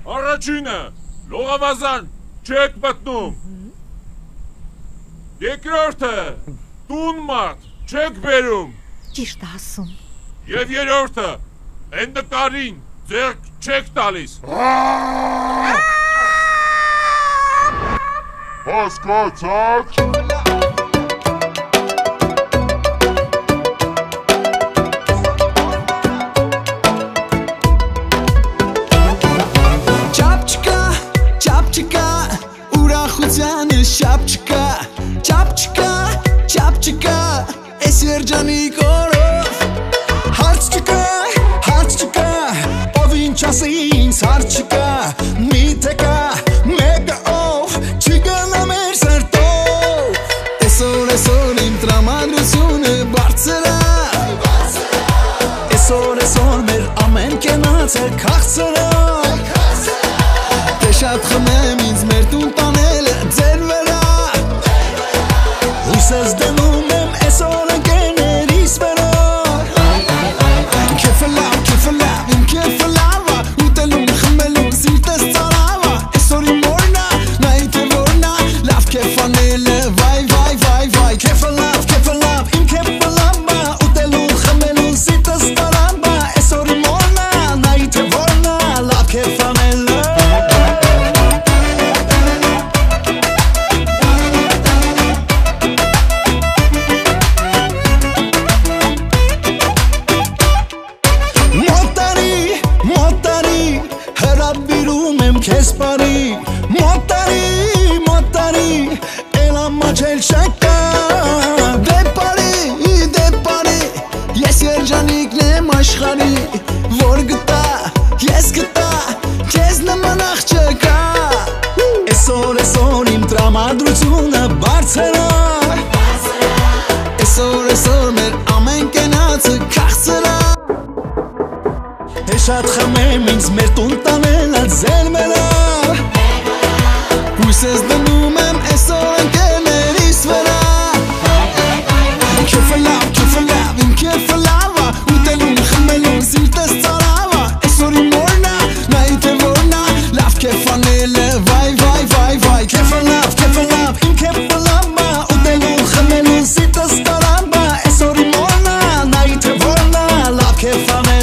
Առաջինը, լողավազան չեք մտնում։ Երկրորդը, տուն մարդ չեք բերում։ Ճիշտ է ասում։ Եվ երրորդը, այն նկարին ձեռք չեք տալիս։ Հասկացաք։ Չապչկա, ես երջանիկ օրով Հարց չկա, ով ինչ ասի ինձ հարց չկա Միթե կա, մեկը ով, չի գնա մեր սրտով Այսօր իմ տրամադրությունը բարձր է Այսօր մեր ամեն կենացը քաղցր է Դե շատ խմեմ ինձ մեր տուն տանելը ձեր վրա Հույսս դնում եմ այսօր ընկերներիս վրա Քեֆը լավ, իմ քեֆը լավա Ուտելուն, խմելուն, սիրտս ծարավա Այսօր իմ օրնա, նայի թե որնա Լավ քեֆ անելը, վայ Քեֆը լավ, իմ քեֆը լավա Ուտելուն, խմելուն, սիրտս ծարավա Այսօր իմ օրնա, նայի թե որնա Լավ քեֆ անելը Քեզ բարի, մոտարի, էլ ամաչել չկա Դե բարի, ես երջանիկն եմ աշխարի Որ գտա, ես գտա, քեզ նման աղջկա Այսօր իմ տրամադրությունը բարձր է Այսօր մեր ամեն կենացը քաղցր է Շատ խմեմ ինձ մեր տուն տանելը ձեր մենա Հույսս դնում եմ այսօր ընկերներիս վրա Քեֆը լավ, իմ քեֆը լավա Ուտելուն, խմելուն, սիրտս ծարավա Այսօր իմ օրնա, նայի թե որնա Լավ քեֆ անելը, վայ Քեֆը լավ, իմ քեֆը լավա Ուտելուն, խմելուն, սիրտս ծարավա Այսօր իմ օրնա, նայի թե որնա Լավ քեֆ անելը